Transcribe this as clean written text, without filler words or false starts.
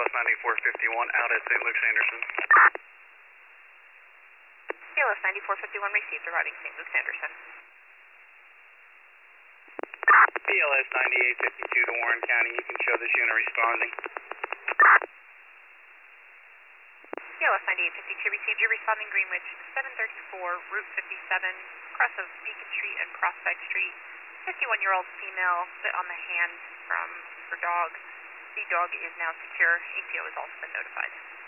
PLS 9451 out at St. Luke's Anderson. PLS 9451 received arriving St. Luke's Anderson. PLS 9852 to Warren County, you can show this unit responding. PLS 9852 received your responding Greenwich 734 Route 57, cross of Beacon Street and Prospect Street. 51-year-old female bit on the hand from her dog. The dog is now secure. ATO has also been notified.